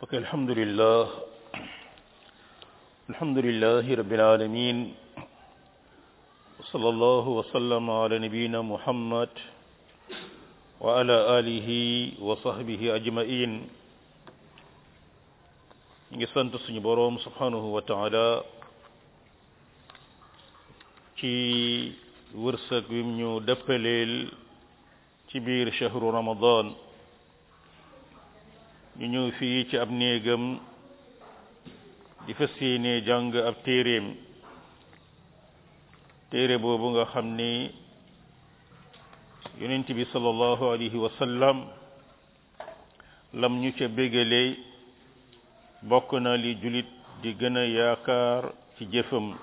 Ok, alhamdulillah. Alhamdulillahi rabbil alamin. Sallallahu wa sallama ala nabiyyina Muhammad wa ala alihi wa sahbihi ajma'in. Ngi sant suñu borom subhanahu wa ta'ala ci wërsëg wi ñu dëppaleel ci biir shahru ramadan ñu ñëw fii ci ab néegam di fas yéene jàng ab téere boobu nga xam ni yonent bi sallallahu alayhi wa sallam lam ñu ca bégale bokk na li julit di gën a yaakaar ci jëfam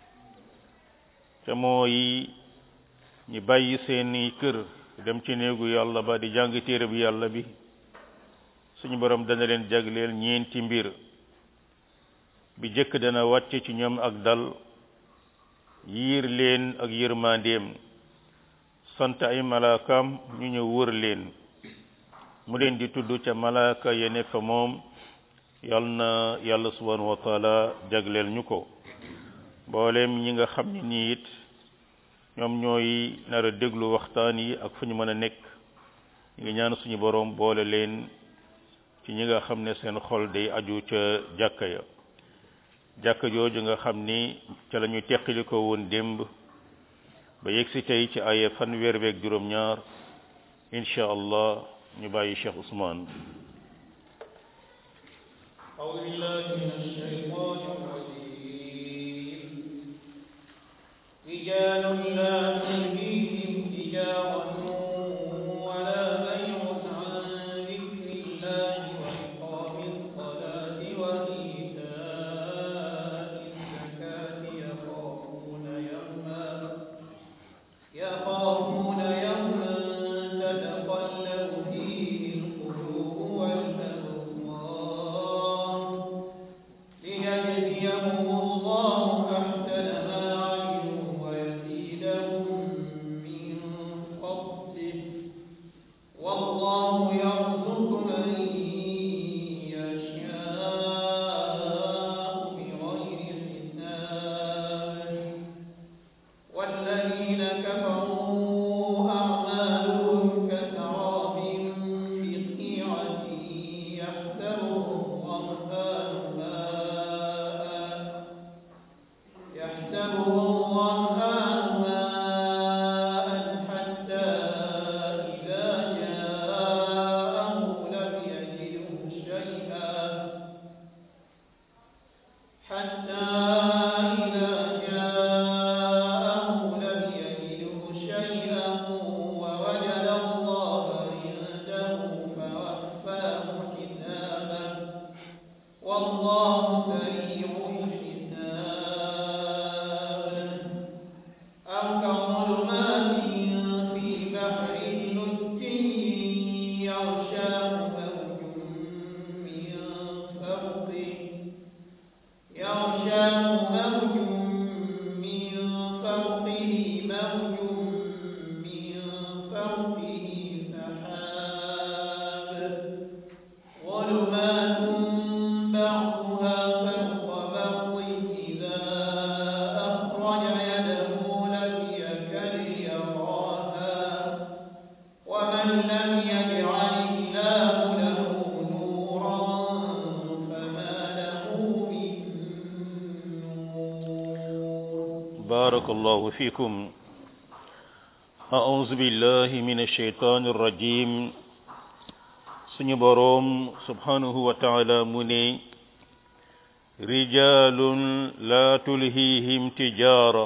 te mooy ñi bàyyi seeni kër dem ci néegu yàlla ba di jàng téere bi yàlla bi suñu borom dana leen jagleel ñeenti mbir bi jëkk dana wàcce ci ñoom ak dal yiir leen ak yërmandeem sant ay malaakam ñu ñëw wër leen mu leen di tudd ca malaaka ya ne fa moom yal na yàlla subhanahu wa taala jagleel ñu ko mboolem ñi nga xam ne nii it ñoom ñooy nar a déglu waxtaan yi ak fu ñu mën a nekk ñu ngi ñaan suñu borom boole leen ci ñi nga xam ne seen xol day aju ca jàkka ya jàkka jooju nga xam ni ca la ñu teqali ko woon démb ba yegg si tey ci ay fanweer beeg juróom-ñaar incha allah ñu bàyyi Cheikh Ousmane. أعوذ بالله من الشيطان الرجيم رجال لا تلهيهم تجارة ولا بيع عن ذكر الله وإقام الصلاة وإيتاء الزكاة يخافون يوما تتقلب فيه القلوب والأبصار ليجزيهم الله أحسن ما عملوا ويزيدهم من فضله والله يرزق من يشاء بغير حساب والذين كفروا أعمالهم كسراب بقيعة يحسبه الظمآن ماء حتى إذا جاءه لم يجده شيئا ووجد الله عنده فوفاه حسابه والله سريع الحساب أو كظلمات في بحر لجي يغشاه موج من فوقه سحاب ظلمات بعضها فوق بعض إذا أخرج يده لم يكد يراها ومن لم يجعل الله له نورا فما له من نور بارك الله فيكم. أعوذ بالله من الشيطان الرجيم. suñu boroom subhanahu wa ta'ala mu ne rijalun la tulhihim tijara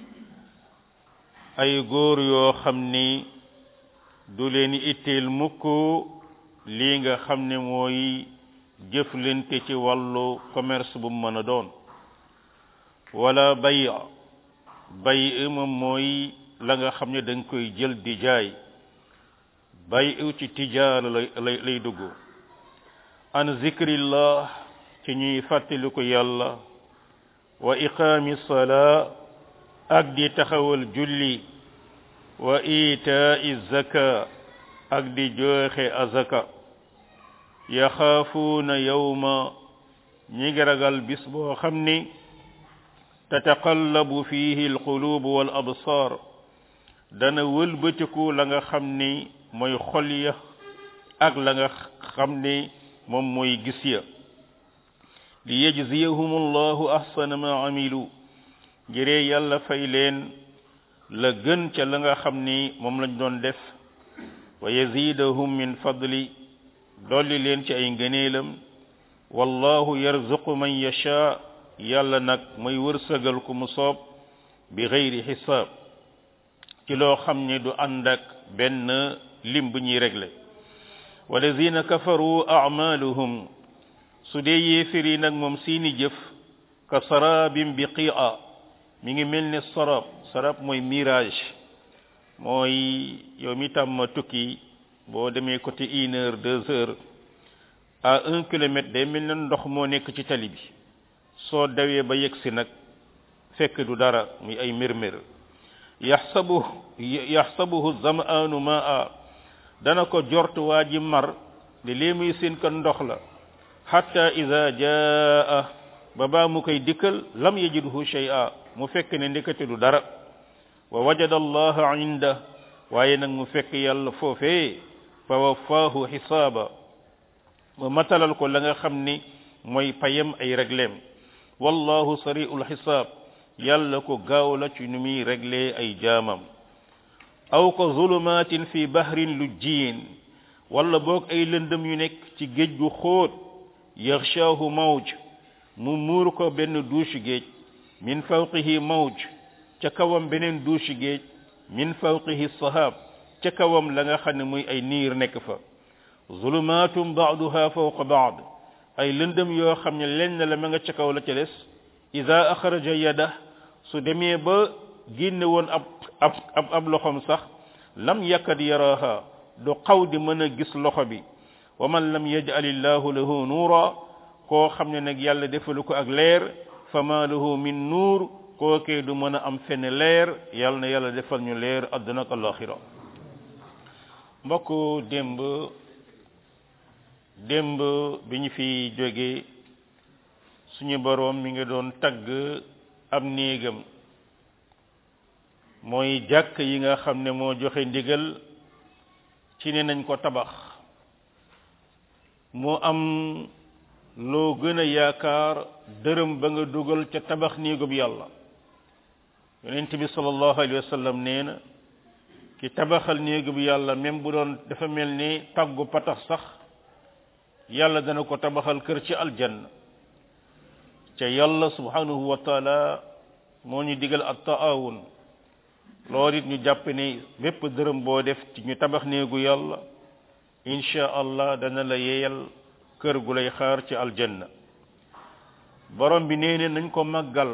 ay góor yoo xam ni du leen itteel mukk lii nga xam ne mooy jëflante ci wàllu commerce bu mën a doon wala bay moom mooy la nga xam ne dañ koy jël di jaay bay ci tijaara lay dugg an zikrillah ci ñuy fàttali ko yàlla wa iqaami salaa ak di taxawal julli wa itaa zaka ak di joxe azaka yaxaafuuna yawma ñi ngi ragal bis boo xam ni tataqallabu fihi alqulubu wal absar dana wëlbatiku la nga xam ni mooy xol ya ak la nga xam ni moom mooy gis ya li yajziyahum allahu ahsana ma amilu ngiree yàlla fay leen la gën ca la nga xam ni moom lañ doon def wa yazidahum min fadli dolli leen ci ay ngëneelam wallahu yarzuqu man yasha yàlla nag mooy wërsëgal ku mu soob bi gayri xisaab ci loo xam ni du ànd ak benn lim bu ñuy réglé walazina kafaru a'maluhum su dee yéefir yi nag moom seeni jëf ka sarabin biqi'a mi ngi mel ne sarab mooy mirage mooy yow mi tàmm tukki boo demee côté 1 heure 2 heures à 1 kilomètre day mel ne ndox moo nekk ci tali bi soo dawee ba yegsi nag fekk du dara muy ay mirmir yaxsabuhu zam'anu ma'a dana ko jort waa ji mar li lee muy seen kan ndox la hatta iza jaa ba baa mu koy dikkal lam yajidhu shay'a mu fekk ne ndekete du dara wa wajada allaha inda waaye nag mu fekk yàlla foofee fa waffaahu xisaaba wa matalal ko la nga xam ni mooy payam ay régleem wallahu sari'ul xisaab yàlla ko gaaw la ci nu muy réglé ay jaamam aw ko zulumatin fi bahrin lujjiin wala boog ay lëndëm yu nekk ci géej gu xóot yaxshaahu mawj mu muur ko benn douche géej min fawqihi mawj ca kawam beneen douche géej min fawqihi sahab ca kawam la nga xam ne muy ay niir nekk fa zulumatum ba'duha fawqa ba'd ay lëndëm yoo xam ne lenn la ma nga ca kaw la ca des ida axraja yada su demee ba génne woon ab loxom sax lam yakad yaraha du xaw di mën a gis loxo bi wa man lam yaj'alillahu lahu nuura koo xam ne nag yàlla defalu ko ak leer fama lahu min nuur kookee du mën a am fenn leer yàlla na yàlla defal ñu leer àdduna ak alaxira mbokk démb bi ñu fi jóge suñu boroom mi ngi doon tagg ab néegam mooy jàkk yi nga xam ne moo joxe ndigal ci ne nañ ko tabax moo am loo gën a yaakaar dërëm ba nga dugal ca tabax néegub yàlla yonent bi sallallahu alayhi wa sallam nee na ki tabaxal néegub yàlla même bu doon dafa mel ni tàggu patax sax yàlla dana ko tabaxal kër ci aljanna ca yàlla subhanahu wa taala moo ñu digal at taawun loolu it ñu jàpp ne bépp dërëm boo def ci ñu tabax néegu yàlla insha allah dana la yeeyal kër gu lay xaar ci aljanna borom bi nee ne nañ ko màggal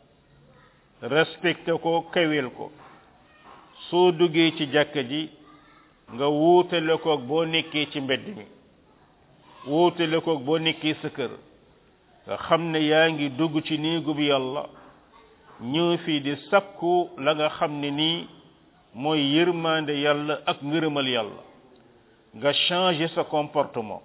respecté ko kawel ko soo duggee ci jàkka ji nga wuutale koog boo nekkee ci mbedd mi wuutale koog boo nekkee sa kër nga xam ne yaa ngi dugg ci néegu bi yàlla ñëw fii di sakku la nga xam ne nii mooy yërmande yàlla ak ngërëmal yàlla nga changer sa comportement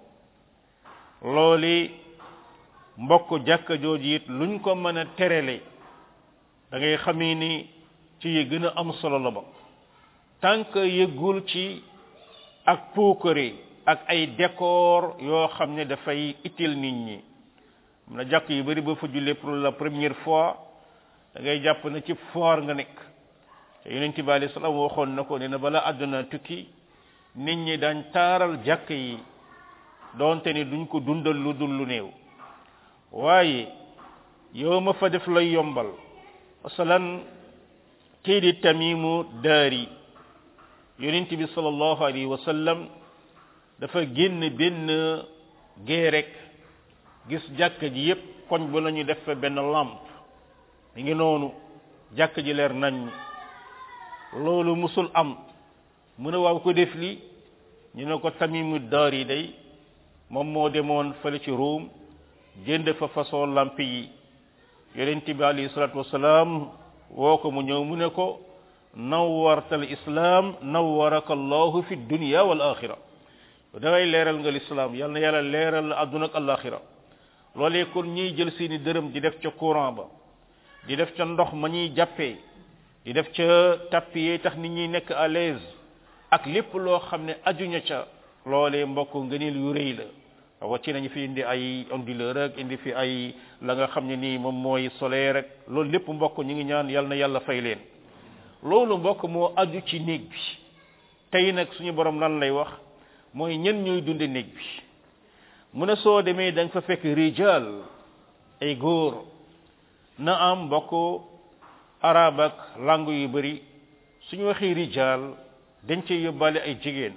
loolu mbokk jàkka jooju it luñ ko mën a terele da ngay xamee ni ci yi gën a am solo la ba tant que yëggul ci ak puukare ak ay décor yoo xam ne dafay itil nit ñi am na jàkk yu bari ba fa jullee pour la première fois da ngay jàpp na ci foor nga nekk te yonent bi alayhi salaam waxoon na ko nee na bala àdduna tukki nit ñi daañ taaral jàkk yi doonte ni duñ ko dundal lu dul lu néew waaye yow ma fa def lay yombal masalan kii di Tamimu Daari yonent bi sallallahu alayhi wa sallam dafa génn benn gée rek gis jàkk ji yépp koñ bu lañu def fa benn lampe mi ngi noonu jàkk ji leer nañ loolu musul am mu ne waaw ko def li ñu ne ko Tamimu Daari day moom moo demoon fële ci Ruum jënd fa façon lampe yi yonent bi alayhi salatu wasalaam woo ko mu ñëw mu ne ko nawwartal islam nawwaraka allahu fi dunya wal axira da ngay leeral nga lislaam yal na yàlla leeral la àdduna ak àllaaxira loolee kon ñiy jël seeni dërëm di def ca courant ba di def ca ndox ma ñuy jàppee di def ca tapis yi tax nit ñi nekk à l'aise ak lépp loo xam ne ajuña ca loolee mbokk ngëneel yu rëy la wàcc nañu fi indi ay onduleur ak indi fi ay la nga xam ne nii moom mooy solaire rek loolu lépp mbokk ñu ngi ñaan yal na yàlla fay leen loolu mbokk moo aju ci néeg bi tey nag suñu borom lan lay wax mooy ñen ñooy dunde néeg bi mu ne soo demee dañ fa fekk rijal ay góor na am mbokk arab ak langue yu bari suñu waxee rijal dañ cey yóbbaale ay jigéen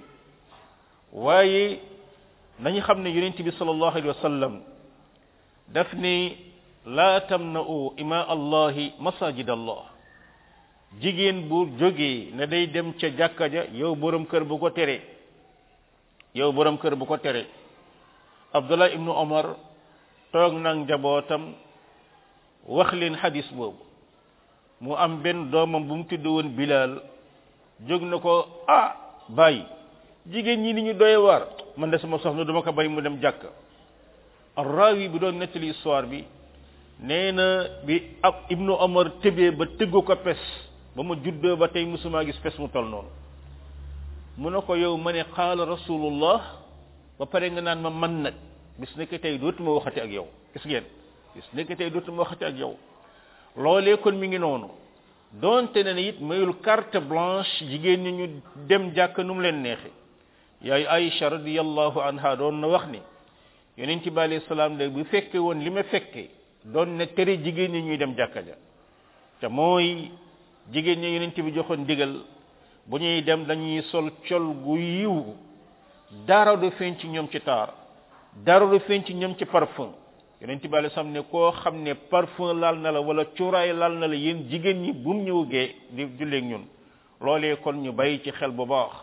waaye nañu xam ne yonent bi sallallahu alayhi wa sallam daf ni laa tamna'u ima allahi masajid allah jigéen bu jógee ne day dem ca jàkka ja yow borom kër bu ko tere yow borom kër bu ko tere Abdullah ibnu Omar toog nag njabootam wax leen xadis boobu mu am benn doomam bu mu tudd woon Bilal jóg na ko bàyyi jigéen ñi ni ñu doy waar man de sama soxna dama ko bay mu dem jàkk ar-rawi bi doon nettali histoire bi nee na bi ab ibnu Omar tëbee ba tëggu ko pes ba ma juddoo ba tey musuma gis pes mu tol noonu mu ne ko yow ma ne qaala rasulullah ba pare nga naan ma man nag bis nekk tey dootuma waxati ak yow gis ngeen bis nekk tey dootuma waxati ak yow loolee kon mi ngi noonu donte ne it mayul carte blanche jigéen ñi ñu dem jàkk nu mu leen neexe yaay Aïcha radiyallahu anha doon na wax ni yonent bi alayhi salaam de bu fekke woon li ma fekke doon na tere jigéen ñi ñuy dem jàkka ja te mooy jigéen ñi yonent bi joxoon digal bu ñuy dem dañuy sol col gu yiw dara du feeñ ci ñoom ci taar dara du feeñ ci ñoom ci parfum yonent bi alayhi salaam ne koo xam ne parfum laal na la wala cuuraay laal na la yéen jigéen ñi bu mu ñëw gee di julleeg ñun loolee kon ñu bàyyi ci xel bu baax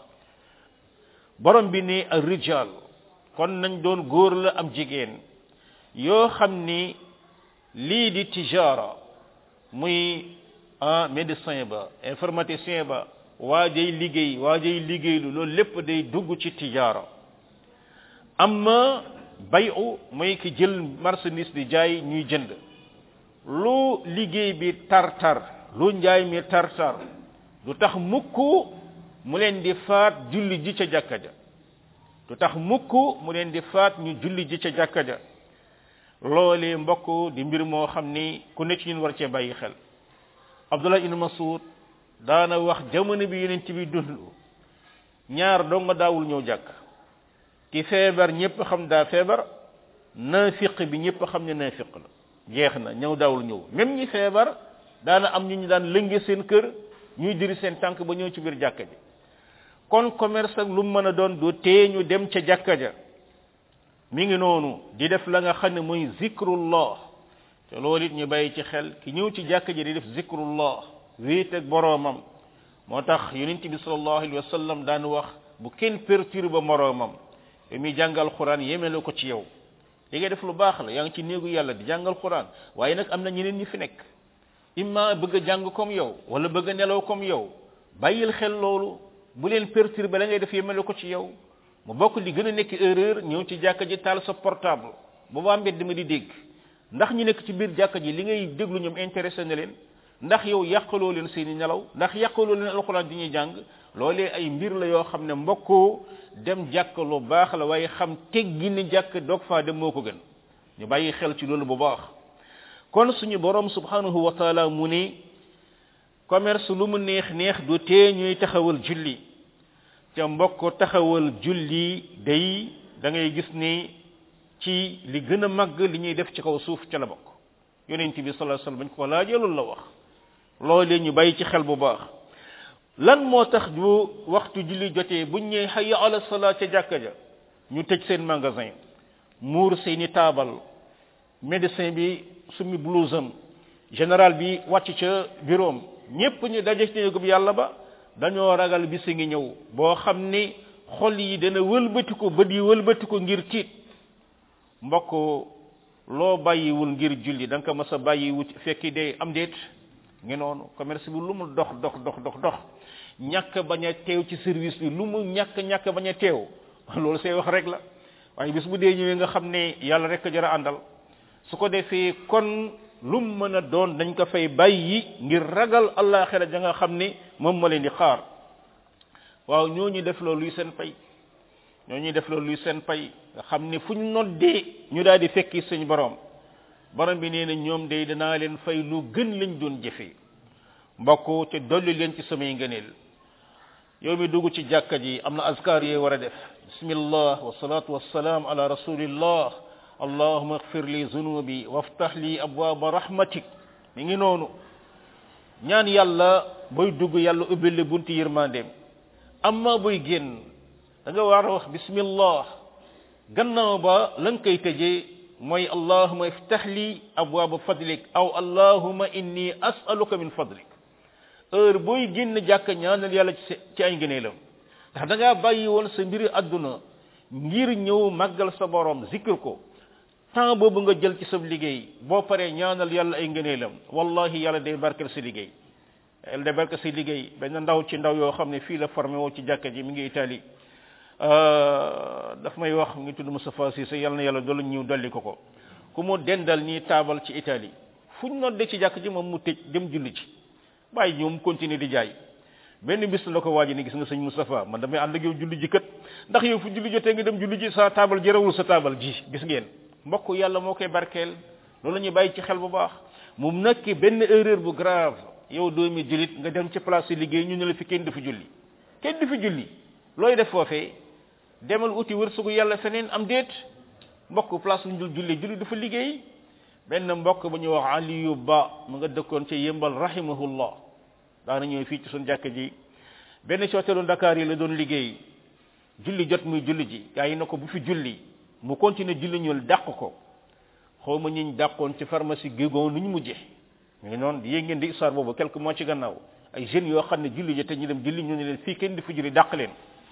borom bi ni ar-rijal kon nañ doon góor la am jigéen yoo xam ni lii di tijara muy médecin ba informaticien ba waajay liggéeylu loolu lépp day dugg ci tijara amma bayu mooy ki jël marchandise di jaay ñuy jënd lu liggéey bi tar-tar lu njaay mi tar-tar du tax mukk mu leen di faat julli ji ca jàkka ja du tax mukk mu leen di faat ñu julli ji ca jàkka ja loolee mbokk di mbir moo xam ni ku nekk ci ñun war cee bàyyi xel Abdullah ibn Mas'ud daana wax jamono bi yonent bi dund ñaar dong nga daawul ñëw jàkk ki feebar ñëpp xam daa feebar naafiq bi ñëpp xam ne naafiq la jeex na ñëw daawul ñëw même ñi feebar daana am ñu daan lënge seen kër ñuy diri seen tànk ba ñëw ci biir jàkka ji kon commerce ak lu mën a doon du tee ñu dem ca jàkka ja mi ngi noonu di def la nga xam ne mooy zikrullah te loolu it ñu bàyyi ci xel ki ñëw ci jàkka ji di def zikrullah wéet ak boroomam moo tax yonent bi sallallahu alayhi wa sallam daan wax bu kenn perturbe moroomam yow mi jàngal Qur'an yemele ko ci yow li ngay def lu baax la yaa ngi ci néegu yàlla di jàngal Qur'an waaye nag am na ñeneen ñi fi nekk imma bëgg a jàng comme yow wala bëgg a nelaw comme yow bàyyil xel loolu bu leen perturber la ngay def yemale ko ci yow mu bokk li gën a nekk erreur ñëw ci jàkka ji taal sa portable boobaa mbedd ma di dégg ndax ñu nekk ci biir jàkka ji li ngay déglu ñoom intéressé na leen ndax yow yàqaloo leen seeni nelaw ndax yàqaloo leen alxuraan di ñuy jàng loolee ay mbir la yoo xam ne mbokkoo dem jàkk lu baax la waaye xam teggi ni jàkk doog faa dem moo ko gën ñu bàyyi xel ci loolu bu baax kon suñu borom subhanahu wa taala mu ni commerce lu mu neex neex du tee ñuy taxawal julli ca mbokk taxawal julli day da ngay gis ni ci li gën a màgg li ñuy def ci kaw suuf ca la bokk yonent bi sallallahu alayhi wasallam bañ ko laajee loolu la wax loolee ñu bàyyi ci xel bu baax lan moo tax bu waxtu julli jotee buñ ñëwee hayya ala salaat ca jàkka ja ñu tëj seen magasin muur seeni taabal médecin bi sumi blouse am général bi wàcc ca bureau am ñépp ñu daje ci néegub yàlla ba dañoo ragal bis ngi ñëw boo xam ni xol yi dana wëlbatiku bët yi wëlbatiku ngir tiit mbokk loo bàyyiwul ngir julli da nga ko mas a bàyyiwu fekki dee am déet ngi noonu commerce bi lu mu dox ñàkk bañ a teew ci service bi lu mu ñàkk bañ a teew loolu say wax rek la waaye bis bu dee ñëwee nga xam ne yàlla rek a jar a àndal su ko defee kon lu mën a doon dañ ko fay bàyyi ngir ragal àllaaxira ja nga xam ne moom ma leen di xaar waaw ñooñu def loolu luy seen pay ñooñu def loolu luy seen pay nga xam ne fuñ noddee ñu daal di fekki suñu borom bi nee na ñoom day danaa leen fay lu gën lañ doon jëfee mbokk te dolli leen ci samay ngëneel yow mi dugg ci jàkka ji am na azkar yee war a def bismillah wa salatu wassalaam ala rasulillah allahumma ighfir li zunubi waftah li abwaaba rahmatik mi ngi noonu ñaan yàlla boy dugg yàlla ubbil le bunti yërmandeem amma boy génn da nga war a wax bismillah gannaaw ba lan koy tëjee mooy allahumma iftah li abwaaba fadlik aw allahumma inni as'aluka min fadlik heure boy génn jàkk ñaanal yàlla ci ay ngëneelam ndax da ngaa bàyyi woon sa mbiri àdduna ngir ñëw màggal sa borom zikr ko temps boobu nga jël ci sa liggéey boo paree ñaanal yàlla ay ngëneelam wallahi yàlla day barkel sa liggéey yàlla day barkel sa liggéey benn ndaw ci ndaw yoo xam ne fii la formé woo ci jàkka ji mi ngi Italie daf may wax ngi tudd Moustapha Cissé yàlla na yàlla doolu ñëw dolli ko ku mu dendal nii taabal ci Italie fuñ nodde ci jàkk ji moom mu tëj dem julli ci bàyyi ñoom continuer di jaay benn bis la ko waaji ni gis nga sëñ Moustapha man damay ànd ak yow julli ji kat ndax yow fu julli jotee nga dem julli ji sa taabal jërewul sa taabal ji gis ngeen mbokk yàlla moo koy barkeel loolu la ñuy bàyyi ci xel bu baax mu nekk benn erreur bu grave yow doomi jullit nga dem ci place liggéey ñu ne la fi kenn du fi julli kenn du fi julli looy def foofee demal uti wërsëgu yàlla feneen am déet mbokk place lu ñu julli julli dafa liggéey benn mbokk bu ñuy wax Aliyu Ba mu nga dëkkoon ci yëmbal rahimahullah daana ñëw fii ci suñu jàkk ji benn ci hôtelu Dakar yi la doon liggéey julli jot muy julli ji gaa yi na ko bu fi julli mu continuer julli ñul dàq ko xaw ma ñiñ dàqoon ci pharmacie gégon nu ñu mujje ñu ngi noonu yéeg ngeen di histoire boobu quelques mois ci gannaaw ay jeunes yoo xam ne julli jote ñu dem julli ñu ne leen fii kenn di fi julli dàq leen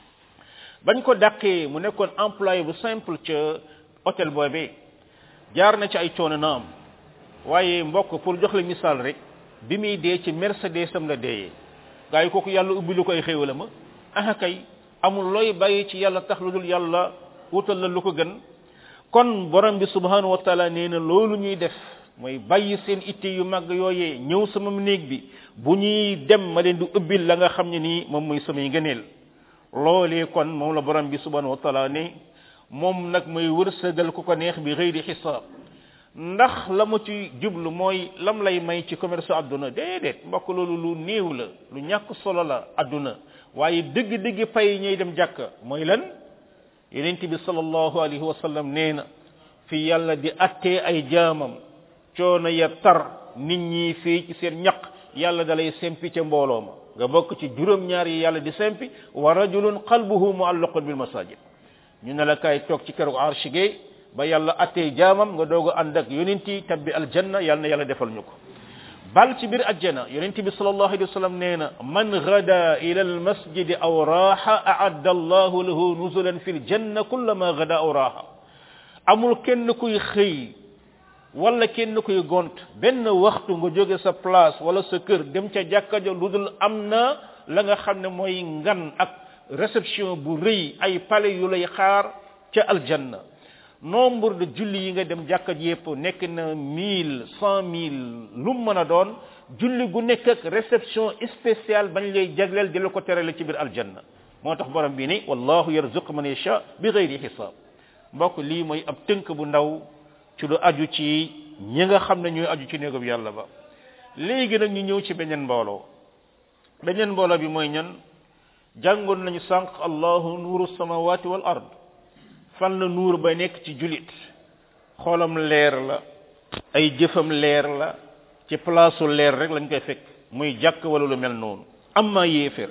bañ ko dàqee mu nekkoon employé bu simple ca hôtel boobee jaar na ci ay coono na am waaye mbokk pour jox la misaal rek bi muy dee ci Mercedes am la deeyee gaa yi kooku yàlla ubbi lu koy xéewala ma aha kay amul looy bàyyi ci yàlla tax lu dul yàlla wutal la lu ko gën kon borom bi subhanahu wa taala nee na loolu ñuy def mooy bàyyi seen itte yu màgg yooyee ñëw sama néeg bi bu ñuy dem ma leen di ubbil la nga xam ne nii moom mooy samay ngëneel loolee kon moom la borom bi subhanahu wa taala ne moom nag mooy wërsëgal ku ko neex bi xëy di xisaab ndax la mu ci jublu mooy lam lay may ci commerce àdduna déedéet mbokk loolu lu néew la lu ñàkk solo la àdduna waaye dëgg-dëgg pay ñuy dem jàkka mooy lan yonent bi sallallahu alayhi wa sallam nee na fi yàlla di attee ay jaamam coono ya tar nit ñi fii ci seen ñaq yàlla dalay sempi ca mbooloo ma nga bokk ci juróom-ñaar yi yàlla di sempi wa rajulun qalbuhu mu'allaqun bil masajid ñu ne la kay toog ci keroog arsh gi ba yàlla attee jaamam nga doog a ànd ak yonent yi tabbi aljanna yàlla na yàlla defal ñu ko bal ci biir ajjana yonent bi sallallahu alayhi wa sallam nee na man gada ila al masjid aw raaha a'adda allahu lahu nuzulan fil janna kullama gada aw raaha amul kenn kuy xëy wala kenn kuy gont benn waxtu nga jóge sa place wala sa kër dem ca jàkka ja lu dul am na la nga xam ne mooy ngan ak réception bu rëy ay palais yu lay xaar ca aljanna nombre de julli yi nga dem jàkka ji yëpp nekk na 1000 100 000 lu mën a doon julli gu nekk ak réception spéciale bañ lay jagleel di la ko terale ci biir aljanna moo tax borom bi ni wallahu yarzuqu man yasha bi ghayri hisab mbokk lii mooy ab tënk bu ndaw ci lu aju ci ñi nga xam ne ñooy aju ci néegub yàlla ba léegi nag ñu ñëw ci beneen mbooloo bi mooy ñan jàngoon nañu sànq allahu nuuru samawati wal ard fan la nuur ba nekk ci julit xoolam leer la ay jëfam leer la ci placeu leer rek lañ koy fekk muy jàkk wala lu mel noonu amma yéeféer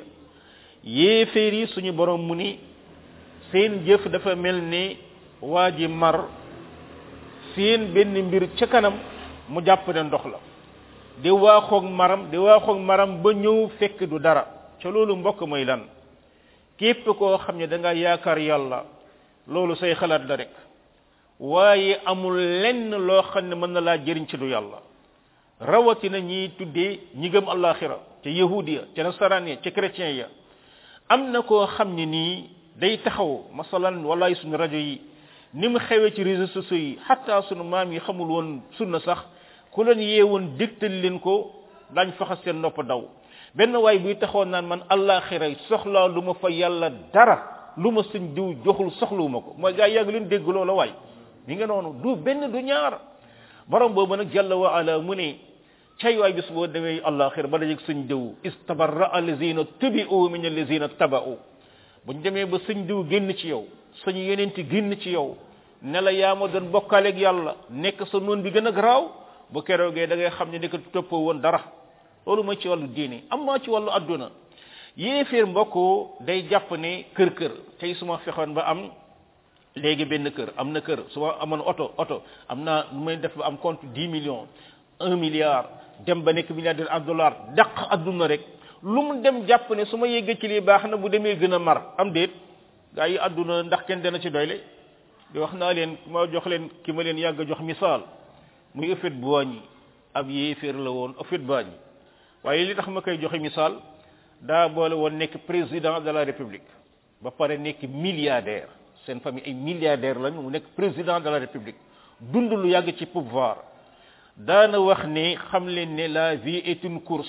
yi suñu borom mu ni seen jëf dafa mel ni waa ji mar seen benn mbir ca kanam mu jàpp ne ndox la di waaxoog maram ba ñëw fekk du dara ca loolu mbokk mooy lan képp koo xam ne da nga yaakaar yàlla loolu say xalaat la rek waaye amul lenn loo xam ne mën na laa jëriñ ci du yàlla rawatina ñi tuddee ñi gëm alaxira ca yahudiya ca nasaraan ya ca chrétien ya am na koo xam ne nii day taxaw masalan wallahi suñu rajo yi ni mu xewee ci réseaux sociaux yi hatta suñu maam yi xamul woon sunna sax ku leen yeewoon dégtal leen ko dañ faxas seen nopp daw benn waay buy taxaw naan man àllaaxira soxlaa lu ma fa yàlla dara lu ma sëñ diw joxul soxluwuma ko mooy gaa yàgg leen dégg loola waay mi nga noonu du benn du ñaar borom boobu nag jalla wa ala mu ne cay waay bis boo demee àllaaxira ba dajeg sëñ diw istabarra allazina tubi'u min allazina taba'u buñ demee ba sëñ diw génn ci yow suñu yeneenti génn ci yow ne la yaa ma doon bokkaaleeg yàlla nekk sa noon bi gën a garaaw bu keroogee da ngay xam ne nekk toppoo woon dara loolu mooy ci wàllu diine am maa ci wàllu adduna yéeféer mbokk day jàpp ne kër tey su ma fexoon ba am léegi benn kër am na kër su ma amoon oto am naa lu may def ba am compte 10 millions 1 milliard dem ba nekk milliardaire en dollar dàq adduna rek lu mu dem jàpp ne su ma yeggee ci lii baax na bu demee gën a mar am déet gaa yi adduna ndax kenn dana ci doyle di wax naa leen ma jox leen ki ma leen yàgg a jox misaal muy Houphouët-Boigny ab yéeféer la woon Houphouët-Boigny waaye li tax ma koy joxe misaal daa boole woon nekk président de la république ba pare nekk milliardaire seen famille ay milliardaire lañu mu nekk président de la république dund lu yàgg ci pouvoir daana wax ne xam leen ne la vie est une course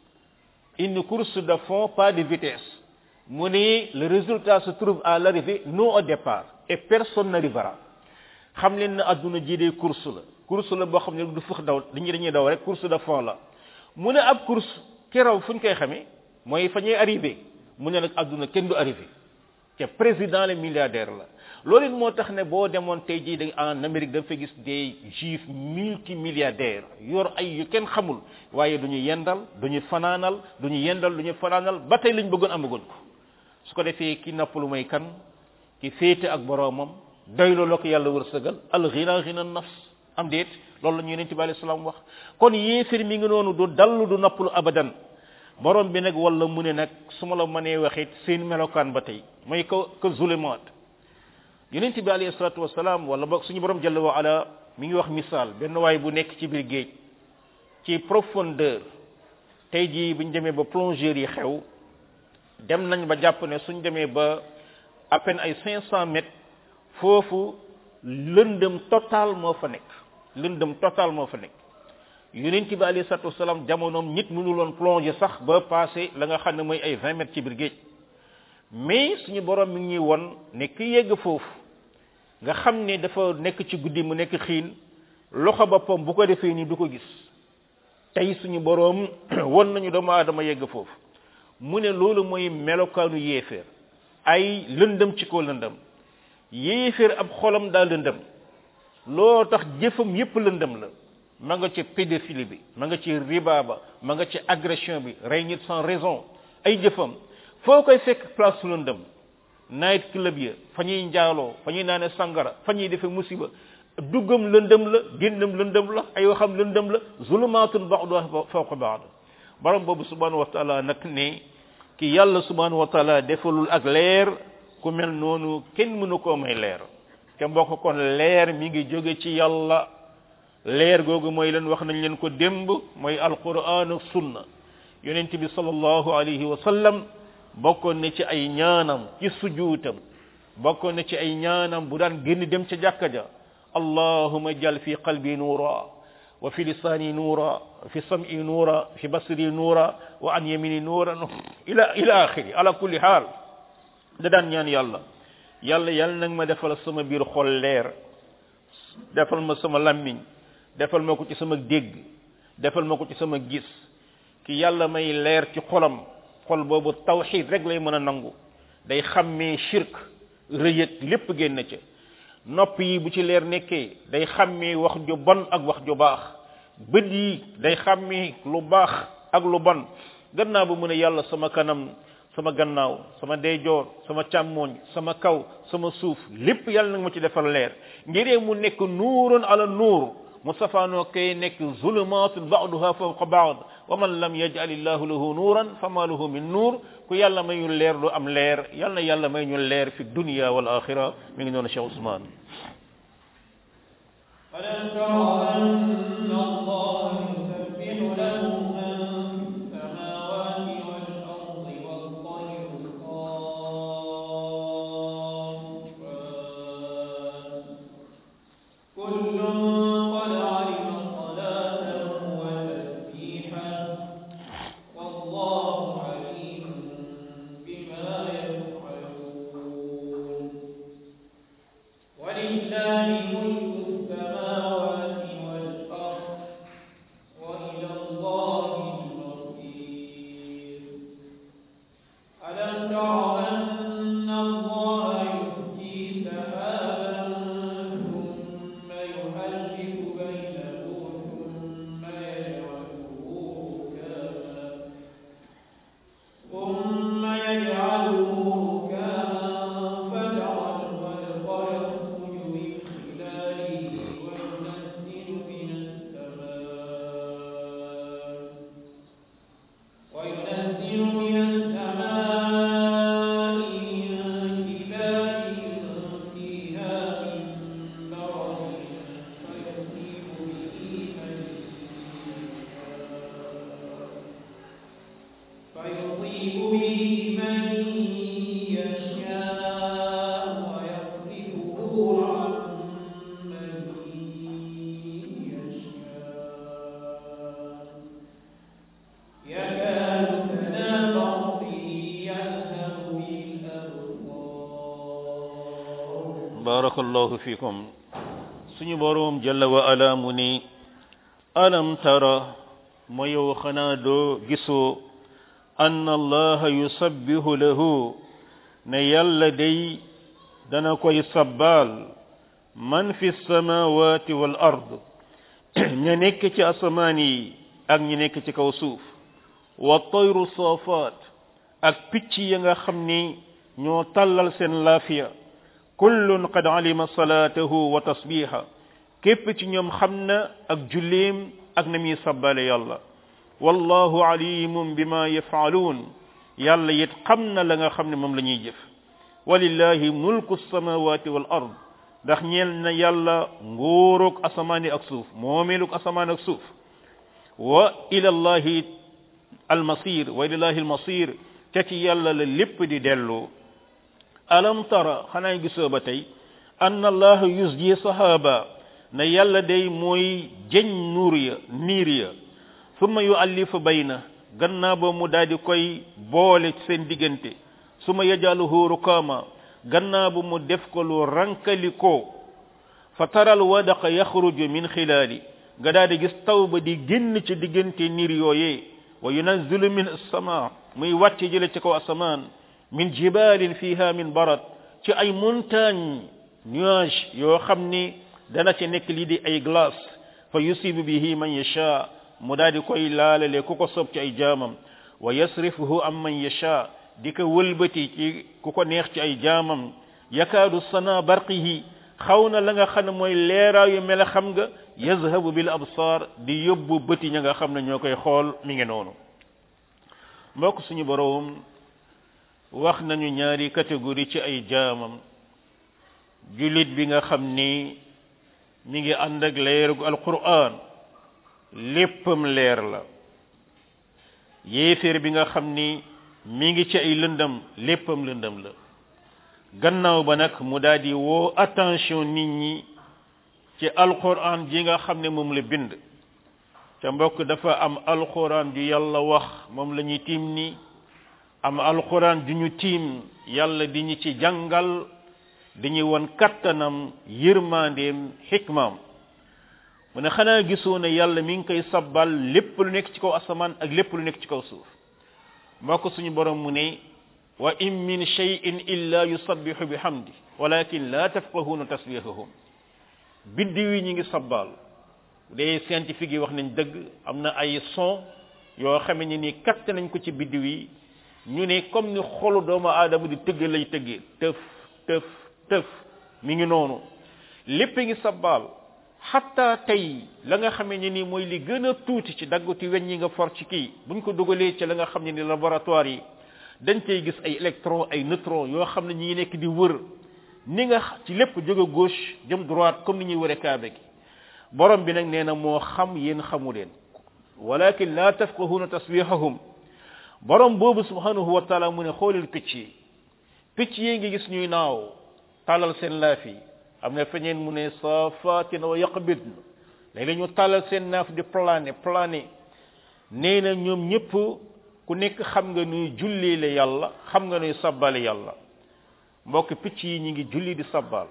de fond pas de vitesse mu ne le résultat se trouve à l'arrivée non au départ et personne n'arrivera xam leen ne adduna ji dee course la boo xam ne du fëx daw dañuy daw rek course de fond la mu ne ab course keroog fu ñu koy xamee mooy fa ñuy arrivé mu ne nag adduna kenn du arrivé te président le milliardaire la loolu it moo tax ne boo demoon tey jii da en Amérique da fa gis des juifs multimilliardaires yor ay yu kenn xamul waaye du ñu yendal du ñu fanaanal ba tey lañ bëggoon amagoon ko su ko defee ki nappalu may kan ki féete ak boroomam doy loolu ko yàlla wërsëgal al ghina nafs am déet loolu la ñu yonent bi alayhi salaam wax kon yéefir mi ngi noonu du dallu du nappalu abadan borom bi nag wala mu ne nag su ma la mënee waxit seen melokaan ba tey mooy ko zulumaat yonent bi alayhi salaatu wasalaam wala boog suñu borom jalla wa ala mi ngi wax misaal benn waay bu nekk ci biir géej ci profondeur tey jii buñ demee ba plongeurs yi xew dem nañ ba jàpp ne suñ demee ba à peine ay 500 mètres foofu lëndëm total moo fa nekk yonent bi alayhi salaatu wasalaam jamonoom nit mënuloon plonger sax ba passé la nga xam ne mooy ay 20 mètres ci biir géej mais suñu borom mi ngi ñuy won ne ki yegg foofu nga xam ne dafa nekk ci guddi mu nekk xiin loxo boppam bu ko defee nii du ko gis tey suñu borom won nañu doomu aadama yegg foofu mu ne loolu mooy melokaanu yéeféer ay lëndëm ci ko lëndëm yéeféer ab xolam daa lëndëm loo tax jëfam yépp lëndëm la ma nga ci pédophilie bi ma nga ci riba ba ma nga ci agression bi rey nit sans raison ay jëfam foo koy fekk place su lëndëm night club ya fa ñuy njaaloo fa ñuy naane sangara fa ñuy defe musiba duggam lëndëm la génnam lëndëm la ay waxam lëndëm la zulumaatun ba'duha fawqa ba'd borom boobu subhanahu wa taala nag ne ki yàlla subhanahu wa taala defalul ak leer ku mel noonu kenn mënu koo may leer te mbokk kon leer mi ngi jóge ci yàlla leer googu mooy leen wax nañ leen ko démb mooy alquran ak sunna yonent bi sallallahu alayhi wa sallam bokkoon na ci ay ñaanam ci sujuutam bokkoon na ci ay ñaanam bu daan génn dem ca jàkka ja allahumma jal fi qalbi nuura wa fi lisani nuura fi sam'i nuura fi basri nuura wa an yamini nuura ila akhiri ala kulli haal da daan ñaan yàlla nag ma defal sama biir xol leer defal ma sama lammiñ defal ma ko ci sama dégg defal ma ko ci sama gis ki yàlla may leer ci xolam xol boobu tawxiid rek lay mën a nangu day xàmmee shirk rëyët lépp génn ca nopp yi bu ci leer nekkee day xàmmee wax ju bon ak wax ju baax bët yi day xàmmee lu baax ak lu bon gannaaw bu mu ne yàlla sama kanam sama gannaaw sama ndeyjoor sama càmmooñ sama kaw sama suuf lépp yàlla nag ma ci defal leer ngiree mu nekk nuurun ala nuur mu safaanoo kay nekk zulumaatun ba'duha fawqa ba'd wa man lam yaj'al illahu lahu nuuran fama lahu min nuur ku yàlla may ñu leer lu am leer yàlla na yàlla may ñu leer fi dunya wal axira mi ngi noonu Cheikh Ousmane alam tara anna allaha yusabbihu lahu man fi samawati wal ardi wat tayru barakallahu fikum suñu boroom jalla wa ala mu ni alam tara ma yow xanaa doo gisoo anna allaha yusabbihu lahu ne yàlla day dana koy sabbaal man fi samawati wal ard ña nekk ci asamaan yi ak ñi nekk ci kaw suuf wa tayru safat ak picc ya nga xam ni ñoo tàllal seen laafiya kullun qad alima salatahu wa tasbiha képp ci ñoom xam na ak julleem ak na muy sabbale yàlla wallahu alimun bima yaf'alun yàlla it xam na la nga xam ne moom la ñuy jëf walillahi mulku samawati wal ard ndax ñeel na yàlla nguurug asamaan ak suuf moomeelug asamaan ak suuf wa ila allahi almasir wa ilallahi almasir te ci yàlla la lépp di dellu alam tara xanaa gisoo ba tey anna allaha yusji sahaba na yàlla day mooy jëñ nuur ya niir ya summa yu'allifu bayna gannaaw ba mu daal di koy boole ci seen diggante summa yajaluhu rukama gannaaw ba mu def ko lu rankalikoo fa taral wadaqa yaxruju min xilaali nga daal di gis taw ba di génn ci diggante niir yooyee wa yunazzilu min as-samaa muy wàcc jële ci kaw asamaan min jibalin fiha min barad ci ay montagne nuage yoo xam ni dana ci nekk lii di ay glace fa yusibu bihi man yasha mu daal di koy laalale ku ko sob ci ay jaamam wa yasrifuhu am man yasha di ko wëlbati ci ku ko neex ci ay jaamam yakaadu sana barqihi xaw na la nga xam ne mooy leeraayu mel xam nga yazhabu bil absar di yóbbu bëti ña nga xam ne ñoo koy xool mi ngi noonu mbokk suñu boroom wax nañu ñaari catégorie ci ay jaamam julit bi nga xam ni mi ngi ànd ak leeru alquran léppam leer la yéeféer bi nga xam ni mi ngi ci ay lëndam léppam lëndam la gannaaw ba nag mu daal di woo attention nit ñi ci alquran ji nga xam ne moom la bind te mbokk dafa am alquran ju yàlla wax moom la ñuy tiim ni am alquran ju ñu tiim yàlla di ñu ci jàngal dañuy won kattanam yërmandeem xikmaam mu ne xanaa gisoo ne yàlla mi ngi koy sabbal lépp lu nekk ci kaw asamaan ak lépp lu nekk ci kaw suuf moo ko suñu borom mu ne wa in min shay'in illa yusabbihu bihamdi walakin la tafqahuna tasbihahum biddiw yi ñi ngi sabbal des scientifique yi wax nañ dëgg am na ay son yoo xamee ni katt nañ ko ci biddiw yi ñu ne comme ni xolu doomu aadama di tëgg lay tëggee tëf tëf tëf mi ngi noonu lépp ngi sabbal hatta tey la nga xamee ni mooy li gën a tuuti ci daggati weñ yi nga for ci kii buñ ko dugalee ci la nga xam ne ni laboratoire yi dañ cay gis ay électron ay neutron yoo xam ne ñi ngi nekk di wër ni nga ci lépp jóge gauche jëm droite comme ni ñuy wëre kaabe gi borom bi nag nee na moo xam yéen xamu leen walakin la tafqahuna tasbihahum borom boobu subhanahu wa taala mu ne xoolil picc yi ngi gis ñuy naaw tàllal seen laaf yi am na feñeen mu ne safatin wa yaqbidn léegi ñu tàllal seen naaf di plané nee na ñoom ñëpp ku nekk xam nga nuy julli la yàlla xam nga nuy sabbale yàlla mbokk picc yi ñi ngi julli di sabbal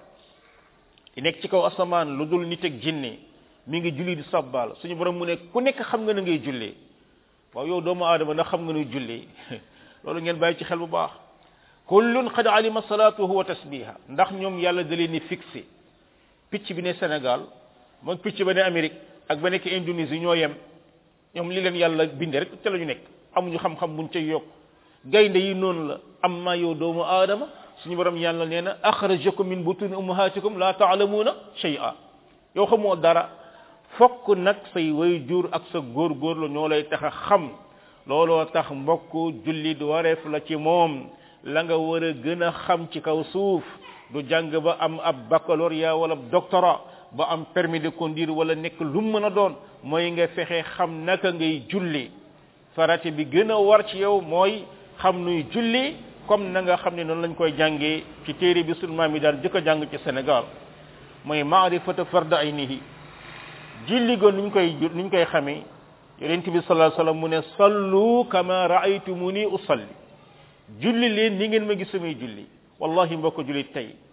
ki nekk ci kaw asamaan lu dul nit ak jinne mi ngi julli di sabbal suñu borom mu ne ku nekk xam nga na ngay jullee waaw yow doomu aadama ndax xam nga nuy jullee loolu ngeen bàyyi ci xel bu baax kullun qad alima salatuhu wa tasbiha ndax ñoom yàlla da leen ni fixé picc bi ne Sénégal moom picc ba ne Amérique ak ba nekk Indonésie ñoo yem ñoom li leen yàlla binde rek ca la ñu nekk amuñu xam-xam buñ cay yokk gaynde yi noonu la amma yow doomu aadama suñu borom yàlla nee na akhrajakum min butuni ummahatikum la ta'lamuna shay'a yow xamoo dara fokk nag say waajur ak sa góorgóorlu ñoo lay tax a xam looloo tax mbokk jullit wareef la ci moom la nga war a gën a xam ci kaw suuf du jàng ba am ab baccalauréat wala doctorat ba am permis de conduire wala nekk lu mën a doon mooy nga fexe xam naka ngay julli farate bi gën a war ci yow mooy xam nuy julli comme na nga xam ne noonu lañ koy jàngee ci téere bi sunu maam yi daan jëkk a jàng ci Sénégal mooy ma'rifatu farda aynihi julli go nuñ koy xamee yonent bi sallallahu alayhi wasallam mu ne sallu kama ra'aytumuni usalli julli leen ni ngeen ma gis samay julli wallahi mbokk julli tey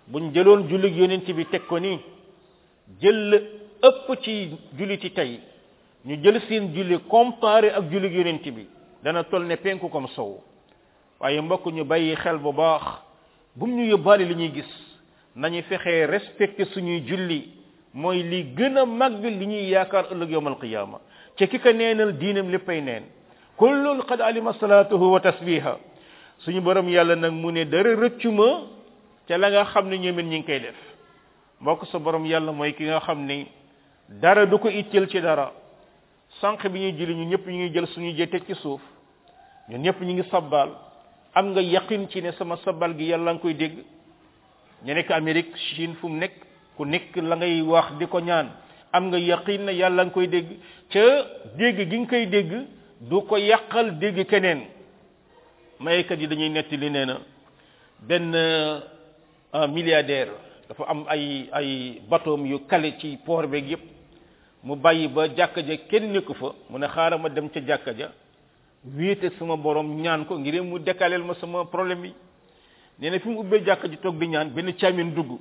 buñ jëloon jullit yonent bi teg ko nii jël la ëpp ci julliti tey ñu jël seen julli comparé ak jullit yonent bi dana toll ne penku comme sow waaye mbokk ñu bàyyi xel bu baax bu mu ñu yóbbaale li ñuy gis nañu fexee respecté suñuy julli mooy li gën a mag li ñuy yaakaar ëllëg yawmal qiyaama ca ki ka neenal diinam léppay neen kullun qad alima salaatuhu wa tasbiha suñu borom yàlla nag mu ne dara rëccuma ca la nga xam ne ñoom it ñi ngi koy def mbokk sa borom yàlla mooy ki nga xam ni dara du ko itteel ci dara sànq bi ñuy julli ñun ñëpp ñu ngi jël suñuy jëteg ci suuf ñun ñëpp ñu ngi sabbal am nga yaqin ci ne sama sabbal gi yàlla nga koy dégg ñu nekk Amérique Chine fu mu nekk ku nekk la ngay wax di ko ñaan am nga yaqin ne yàlla nga koy dégg ca dégg gi nga koy dégg du ko yàqal dégg keneen maykat yi dañuy netti li nee na benn milliardaire dafa am ay bateau yu kale ci port beeg yëpp mu bàyyi ba jàkka ja kenn nekku fa mu ne xaaral ma dem ca jàkka ja wéete sama borom ñaan ko ngir mu décaleel ma sama problème yi nee na fi mu ubbee jàkka ji toog di ñaan benn caamin dugg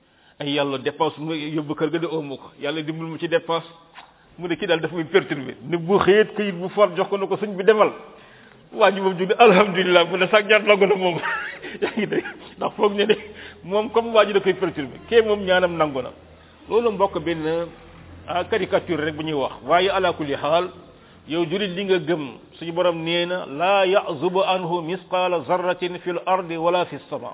ay yàlla dépense mu yóbbu kër ga de omo ko yàlla dimbal mu ci dépense mu ne kii daal dafa muy perturbé ne bu xëyet këyit bu fort jox ko na ko sëñ bi demal waa ji moom jóg alhamdulilah mu ne sax ñaar nangu na moom yaa ngi dégg ndax foog ne ne moom comme waa ji da koy perturbé kee moom ñaanam nangu na loolu mbokk benn caricature rek bu ñuy wax waaye ala kulli xaal yow julit li nga gëm suñu borom nee na laa yazubu anhu misqala zarratin fi l ardi wala fi sama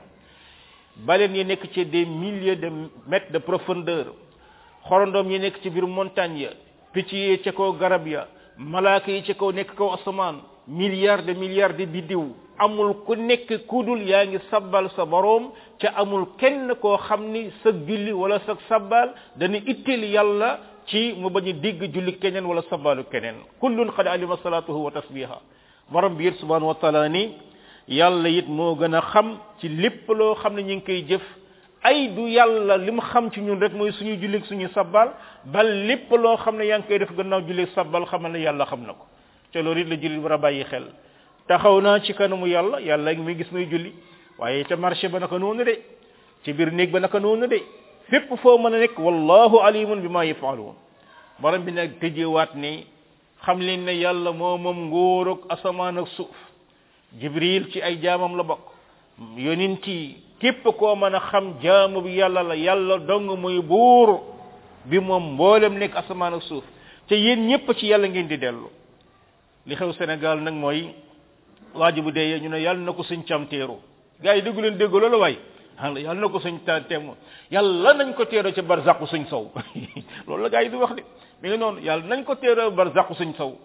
baleen yi nekk ci des milliers de mètres de profondeur xorondoom yi nekk ci biir montagne ya picc yi ci kaw garab ya malaaka yi ci kaw nekk kaw asamaan milliards de biddiw amul ku nekk kudul yaa ngi sabbal sa boroom ca amul kenn koo xam ni sa julli wala sa sabbal dana itteel yàlla ci mu bañ a dégg julli keneen wala sabbalu keneen kullun qad alima salatuhu wa tasbiha borom bi it subhanahu wa taala ni yàlla it moo gën a xam ci lépp loo xam ne ñu ngi koy jëf ay du yàlla li mu xam ci ñun rek mooy suñuy julli suñuy sabbal bal lépp loo xam ne yaa ngi koy def gannaaw julli sabbal xamal ne yàlla xam na ko te loolu it la julli war a bàyyi xel taxaw naa ci kanamu yàlla yàlla ngi muy gis muy julli waaye ca marché ba naka noonu de ci biir néeg ba naka noonu de fépp foo mën a nekk wallahu alimun bima yafaluun borom bi nag tëjewaat ni xam leen ne yàlla moo moom nguurug asamaan ak suuf jibril ci ay jaamam la bokk yonent yi képp koo mën a xam jaamu bi yàlla la yàlla dong muy buur bi moom mboolem nekk asamaan ak suuf te yéen ñëpp ci yàlla ngeen di dellu li xew Sénégal nag mooy waajibu dee ñu ne yàlla na ko suñ cam teeru gars yi déggu leen déggu loolu waay yàlla na ko suñ teem yàlla nañ ko teeroo ca barzaqu suñ sow loolu la gars yi di wax de mi ngi noonu yàlla nañ ko teeroo barzaqu suñ sow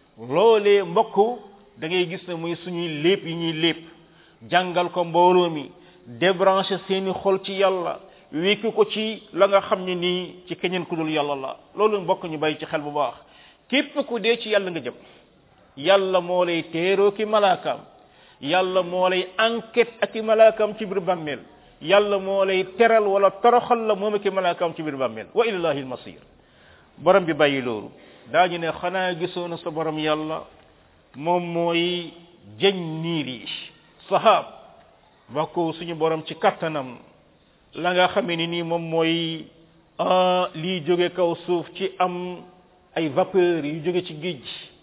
loolee mbokk da ngay gis ne muy suñuy lépp yi ñuy lépp jàngal ko mbooloo mi débranché seeni xol ci yàlla wékki ko ci la nga xam ne nii ci keneen ku dul yàlla la loolu mbokk ñu bàyyi ci xel bu baax képp ku dee ci yàlla nga jëm yàlla moo lay teeroo ki malaakaam yàlla moo lay enquête ak i malaakaam ci biir bàmmeel yàlla moo lay teral wala toroxal la moom ak i malaakaam ci biir bàmmeel wa ilallahi almasir borom bi bàyyi loolu daañu ne xanaa gisoona sa borom yàlla moom mooy jëñ niir yi sahab bokk suñu borom ci kattanam la nga xamee ni nii moom mooy lii jóge kaw suuf ci am ay vapeur yu jóge ci géej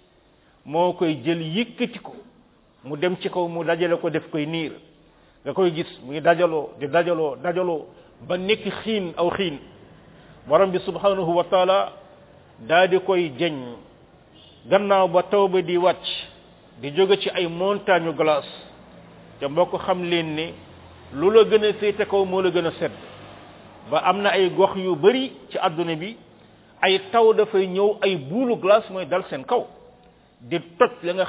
moo koy jël yëkkati ko mu dem ci kaw mu dajale ko def koy niir nga koy gis muy dajaloo di dajaloo ba nekk xiin aw xiin borom bi subhanahu wa taala daa di koy jeñ gannaaw ba taw ba di wàcc di jóge ci ay montagne glace te mbokk xam leen ne lu la gën a féete kaw moo la gën a sedd ba am na ay gox yu bari ci àdduna bi ay taw dafay ñëw ay buulu glace mooy dal seen kaw di toj li nga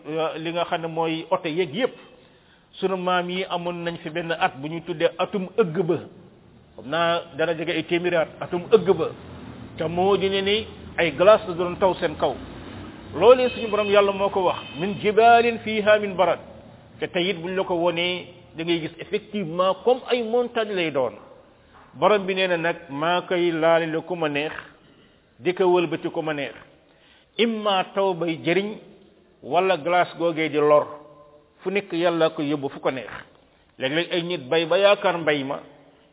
xam ne mooy oto yeeg yépp sunu maam yi amoon nañ fi benn at bu ñu tuddee atum ëgg ba xam naa dana jege ay téeméeri at atum ëgg ba te moo di ne ni ay glace la doon taw seen kaw loolee suñu borom yàlla moo ko wax min jibalin fiha min barad te tayit buñ la ko wonee da ngay gis effectivement comme ay montagne lay doon borom bi nee na nag maa koy laale ku ma neex di ko wëlbati ku ma neex imma taw bay jëriñ wala glace googee di lor fu nekk yàlla ko yóbbu fu ko neex léeg-léeg ay nit bay ba yaakaar mbay ma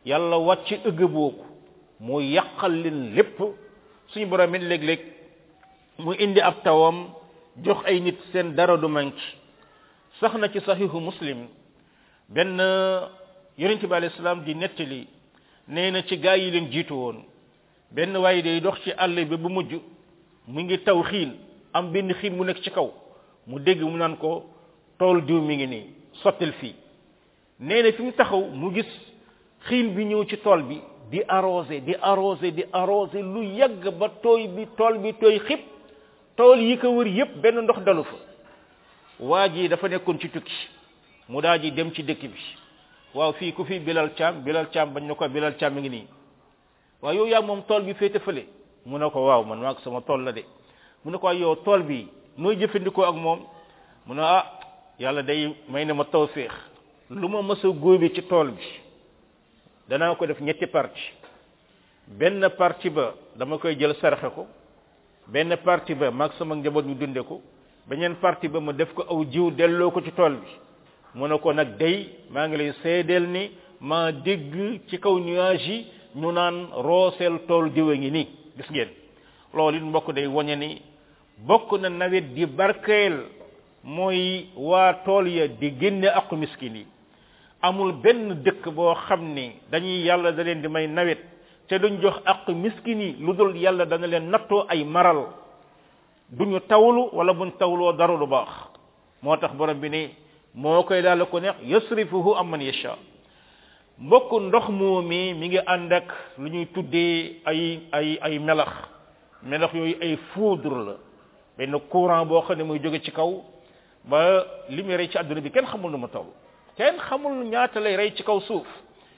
yàlla wàcc ëgg boobu mu yàqal leen lépp suñu borom it léeg-léeg mu indi ab tawam jox ay nit seen dara du manki sax na ci sahihu muslim benn yonent bi alayhi salaam di nettali nee na ci gaa yi leen jiitu woon benn waaye day dox ci àll bi bu mujj mu ngi taw xiin am benn xiin mu nekk ci kaw mu dégg mu naan ko tool diw mi ngi nii sottil fii nee na fi mu taxaw mu gis xiin bi ñëw ci tool bi di arrosé di arrosé di arrosé lu yàgg ba tooy bi tool bi tooy xib tool yi ko wër yépp benn ndox dalu fa waa ji dafa nekkoon ci tukki mu daa ji dem ci dëkk bi waaw fii ku fi Bilal Caam bañ na ko Bilal Caam mi ngi nii waaw yow yaa moom tool bi féete fële mu ne ko waaw man maag sama tool la de mu ne ko yow tool bi nooy jëfandikoo ak moom mu ne yàlla day may na ma tawféex lu ma mës a góobe ci tool bi danaa ko def ñetti partie benn partie ba dama koy jël saraxe ko benn partie ba maag sama njaboot ñu dunde ko beneen partie ba ma def ko aw jiw delloo ko ci tool bi mu ne ko nag day maa ngi lay seedeel ni maa dégg ci kaw nuage yi ñu naan rooseel tool diw a ngi nii gis ngeen loolu it mbokk day woñe ni bokk na nawet di barkeel mooy waa tool ya di génne aqu miskin yi amul benn dëkk boo xam ni dañuy yàlla da leen di may nawet te duñ jox aqu miskin yi lu dul yàlla dana leen nattoo ay maral duñu tawlu wala buñ tawloo dara lu baax moo tax borom bi ni moo koy daal ko neex yasrifuhu amman yasha mbokk ndox moomi mi ngi ànd ak lu ñuy tuddee ay melax yooyu ay foudre la benn courant boo xam ne muy jóge ci kaw ba li muy rey ci àdduna bi kenn xamul nu mu taw kenn xamul ñaata lay rey ci kaw suuf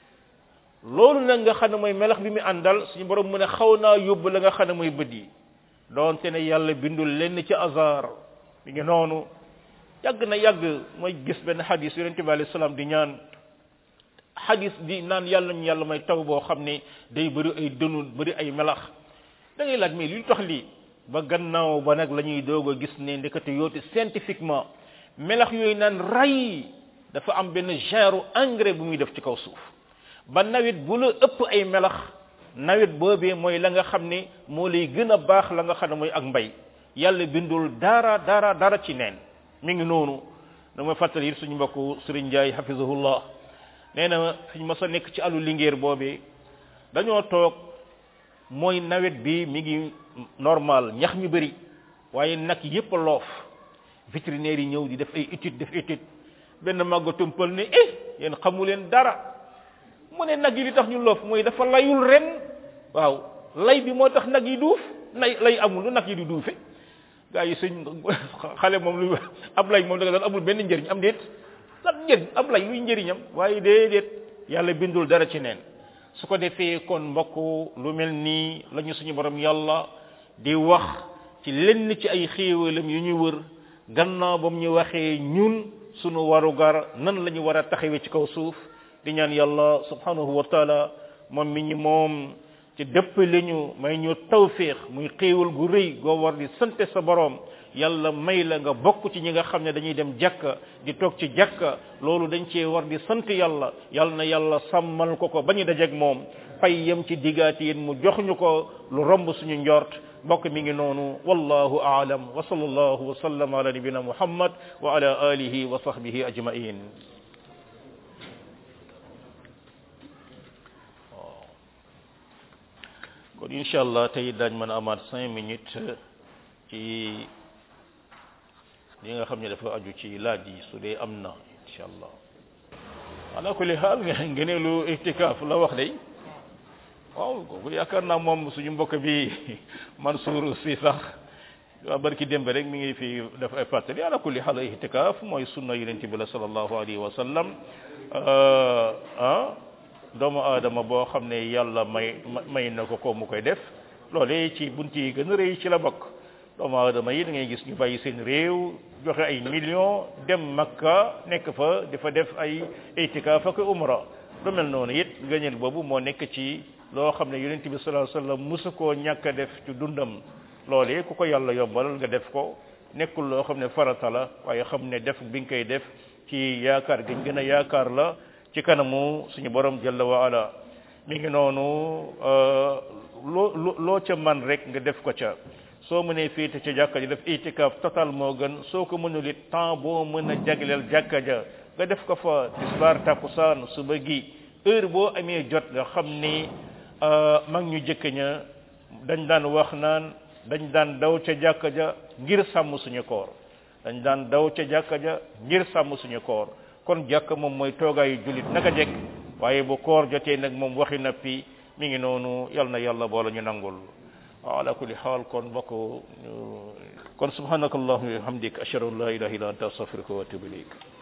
loolu nag nga xam ne mooy melax bi mu àndal suñu borom mu ne xaw naa yóbbu la nga xam ne mooy bët yi doonte ne yàlla bindul lenn ci hasard mi ngi noonu yàgg na yàgg mooy gis benn xadis yonente bi alayhi salaam di ñaan xadis di naan yàlla ñu yàlla may taw boo xam ne day bëri ay dënu bëri ay melax da ngay laaj mais li tax lii ba gannaaw ba nag la ñuy doog a gis ne ndekete yoote scientifiquement melax yooyu naan ray dafa am benn genre engrais bu muy def ci kaw suuf ba nawet bu la ëpp ay melax nawet boobee mooy la nga xam ne moo lay gën a baax la nga xam ne mooy ak mbay yàlla bindul dara ci neen mi ngi noonu dama fàttali suñu mbokku Serigne Ndiaye hafizahullah nee na suñ ma sa nekk ci àllu Linguère boobee dañoo toog mooy nawet bi mi ngi normal ñax mi bëri waaye nag yépp loof vétérinaire yi ñëw di def ay étude benn màggatum pël ne yéen xamu leen dara mu ne nag yi li tax ñu loof mooy dafa layul ren waaw lay bi moo tax nag yi duuf lay amul lu nag yi di duufe gaa yi suñ xale moom lu ab lay moom da nga doon amul benn njëriñ am déet lan njëriñ ab lay luy njëriñam waaye déedéet yàlla bindul dara ci neen su ko defee kon mbokk lu mel nii la ñu suñu borom yàlla di wax ci lenn ci ay xéewalam yu ñu wër gannaaw ba mu ñu waxee ñun sunu warugar nan la ñu war a taxawee ci kaw suuf di ñaan yàlla subhanahu wa taala moom mi ñi moom ci dëppale ñu may ñu tawfiq muy xéewal gu rëy goo war di sante sa borom yàlla may la nga bokk ci ñi nga xam ne dañuy dem jàkka di toog ci jàkka loolu dañ cee war di sant yàlla yàlla na yàlla sàmmal ko ba ñu dajeeg moom fay yem ci diggaati yéen mu jox ñu ko lu romb suñu njort mbokk mi ngi noonu wallahu aalam wa sallallahu wa sallam ala nabina muhammad wa ala alihi wa sahbihi ajmain kon inshallah tey dañ mën a amaat 5 minutes ci li nga xam ne dafa aju ci laaj yi su dee am na inshallah ala kulli haal ngeneelu itikaf la wax day waaw kooku yaakaar naa moom suñu mbokk bi Mansour si sax waa barki démb rek mi ngi fi def ay fàttali ala kulli haal itikaf mooy sunna yonent bi la sallallahu alayhi wa sallam doomu aadama boo xam ne yàlla may na ko mu koy def loolee ci bunt yi gën a rëy ci la bokk doomu aadama yi da ngay gis ñu bàyyi seen réew joxe ay millions dem Makka nekk fa dafa def ay itikaaf ak umra lu mel noonu it ngëneel boobu moo nekk ci loo xam ne yonent bi sallallahu alayhi wasallam musu koo ñàkk a def ci dundam loolee ku ko yàlla yombal nga def ko nekkul loo xam ne farata la waaye xam ne def bi nga koy def ci yaakaar gi gën a yaakaar la ci kanamu suñu borom jalla wa ala mi ngi noonu loo ca man rek nga def ko ca soo mënee féete ca jàkka ja def itikaaf total moo gën soo ko mënul it temps boo mën a jagleel jàkka ja nga def ko fa tisbaar takkusaan suba gi heure boo amee jot nga xam ni mag ñu jëkk ña dañ daan wax naan dañ daan daw ca jàkka ja ngir sàmm suñu koor dañ daan daw ca jàkka ja ngir sàmm suñu koor kon jàkka moom mooy toogaayu jullit naka jekk waaye bu koor jotee nag moom waxi nappi mi ngi noonu yal na yàlla boole ñu nangul ala kulli xaal kon bokk kon subhanakallahumma wa bihamdik ashhadu an la ilaha illa anta astaghfiruka wa atubu ilayk